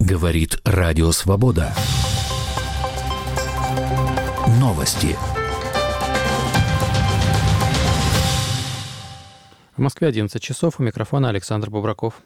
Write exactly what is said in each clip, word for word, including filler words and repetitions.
Говорит Радио Свобода. Новости. В Москве одиннадцать часов. У микрофона Александр Бубраков.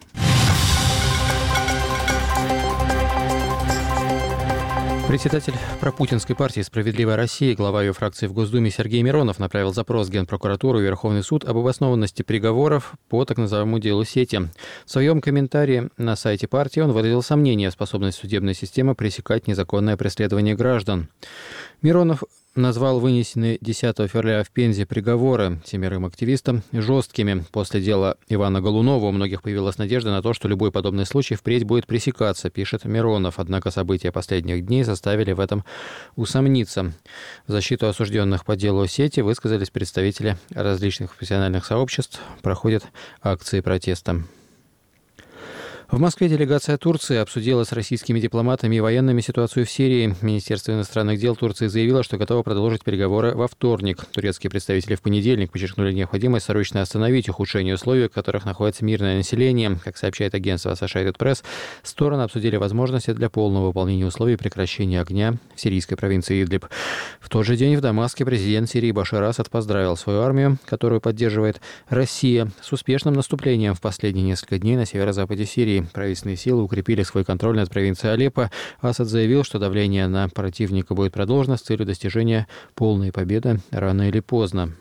Председатель пропутинской партии «Справедливая Россия», глава ее фракции в Госдуме Сергей Миронов направил запрос в Генпрокуратуру и Верховный суд об обоснованности приговоров по так называемому делу Сети. В своем комментарии на сайте партии он выразил сомнение в способности судебной системы пресекать незаконное преследование граждан. Миронов назвал вынесенные десятого февраля в Пензе приговоры семерым активистам жесткими. После дела Ивана Голунова у многих появилась надежда на то, что любой подобный случай впредь будет пресекаться, пишет Миронов. Однако события последних дней заставили в этом усомниться. В защиту осужденных по делу Сети высказались представители различных профессиональных сообществ. Проходят акции протеста. В Москве делегация Турции обсудила с российскими дипломатами и военными ситуацию в Сирии. Министерство иностранных дел Турции заявило, что готово продолжить переговоры во вторник. Турецкие представители в понедельник подчеркнули необходимость срочно остановить ухудшение условий, в которых находится мирное население. Как сообщает агентство Associated Press, стороны обсудили возможности для полного выполнения условий прекращения огня в сирийской провинции Идлиб. В тот же день в Дамаске президент Сирии Башар Асад поздравил свою армию, которую поддерживает Россия, с успешным наступлением в последние несколько дней на северо-западе Сирии. Правительственные силы укрепили свой контроль над провинцией Алеппо. Асад заявил, что давление на противника будет продолжено с целью достижения полной победы рано или поздно.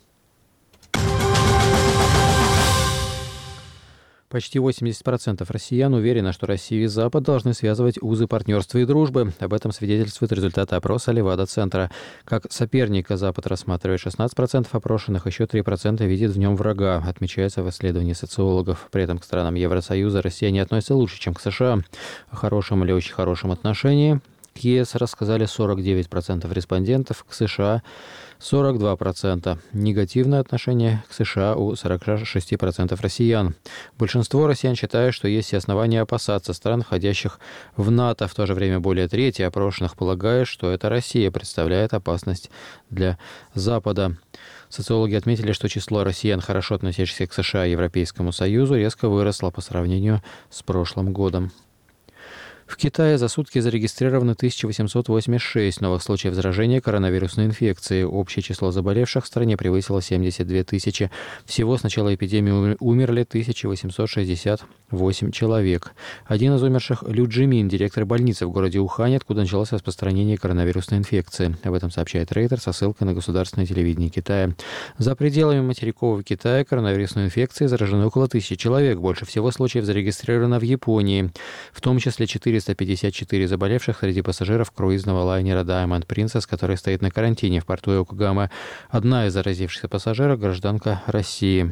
Почти восемьдесят процентов россиян уверены, что Россия и Запад должны связывать узы партнерства и дружбы. Об этом свидетельствуют результаты опроса Левада-центра. Как соперника Запад рассматривает шестнадцать процентов опрошенных, еще три процента видят в нем врага, отмечается в исследовании социологов. При этом к странам Евросоюза россияне относятся лучше, чем к США. О хорошем или очень хорошем отношении к ЕС рассказали сорок девять процентов респондентов, к США сорок два процента. Негативное отношение к США у сорок шесть процентов россиян. Большинство россиян считают, что есть все основания опасаться стран, входящих в НАТО. В то же время более трети опрошенных полагают, что это Россия представляет опасность для Запада. Социологи отметили, что число россиян, хорошо относящихся к США и Европейскому Союзу, резко выросло по сравнению с прошлым годом. В Китае за сутки зарегистрировано тысяча восемьсот восемьдесят шесть новых случаев заражения коронавирусной инфекцией. Общее число заболевших в стране превысило семьдесят две тысячи. Всего с начала эпидемии умерли тысяча восемьсот шестьдесят восемь человек. Один из умерших – Лю Джимин, директор больницы в городе Ухане, откуда началось распространение коронавирусной инфекции. Об этом сообщает Рейтер со ссылкой на государственное телевидение Китая. За пределами материкового Китая коронавирусной инфекцией заражены около тысячи человек. Больше всего случаев зарегистрировано в Японии, в том числе четыреста пятьдесят четыре заболевших среди пассажиров круизного лайнера Diamond Princess, который стоит на карантине в порту Йокогама. Одна из заразившихся пассажиров – гражданка России.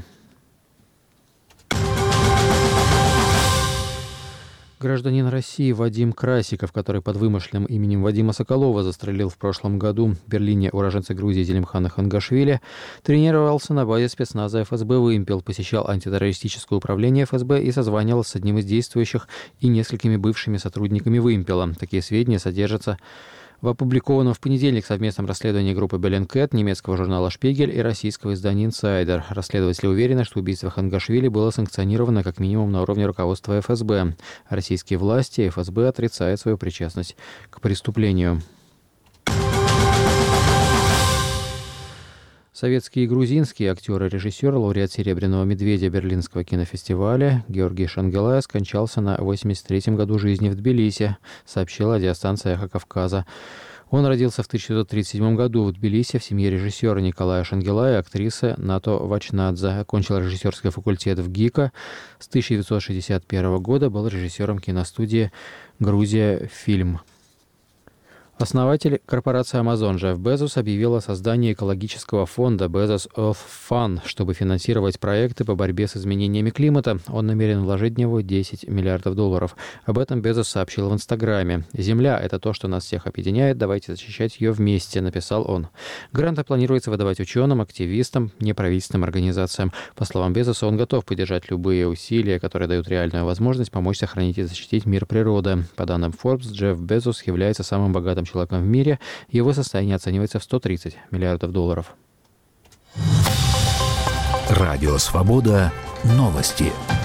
Гражданин России Вадим Красиков, который под вымышленным именем Вадима Соколова застрелил в прошлом году в Берлине уроженца Грузии Зелимхана Хангашвили, тренировался на базе спецназа эф эс бэ «Вымпел», посещал антитеррористическое управление эф эс бэ и созванивался с одним из действующих и несколькими бывшими сотрудниками «Вымпела». Такие сведения содержатся в опубликованном в понедельник совместном расследовании группы Bellingcat, немецкого журнала «Шпигель» и российского издания «Инсайдер». Расследователи уверены, что убийство Хангашвили было санкционировано как минимум на уровне руководства эф эс бэ. Российские власти и эф эс бэ отрицают свою причастность к преступлению. Советский и грузинский актер и режиссер, лауреат «Серебряного медведя» Берлинского кинофестиваля Георгий Шангелай скончался на восемьдесят третьем году жизни в Тбилиси, сообщила радиостанция «Эхо Кавказа». Он родился в тысяча девятьсот тридцать седьмом году в Тбилиси в семье режиссера Николая Шангелая и актрисы Нато Вачнадзе. Окончил режиссерский факультет в ГИКа. С тысяча девятьсот шестьдесят первого года был режиссером киностудии «Грузия Фильм». Основатель корпорации Amazon Джефф Безос объявил о создании экологического фонда Bezos Earth Fund, чтобы финансировать проекты по борьбе с изменениями климата. Он намерен вложить в него десять миллиардов долларов. Об этом Безос сообщил в Инстаграме. «Земля – это то, что нас всех объединяет. Давайте защищать ее вместе», – написал он. Гранты планируется выдавать ученым, активистам, неправительственным организациям. По словам Безоса, он готов поддержать любые усилия, которые дают реальную возможность помочь сохранить и защитить мир природы. По данным Forbes, Джефф Безос является самым богатым человеком в мире. Его состояние оценивается в сто тридцать миллиардов долларов. Радио Свобода. Новости.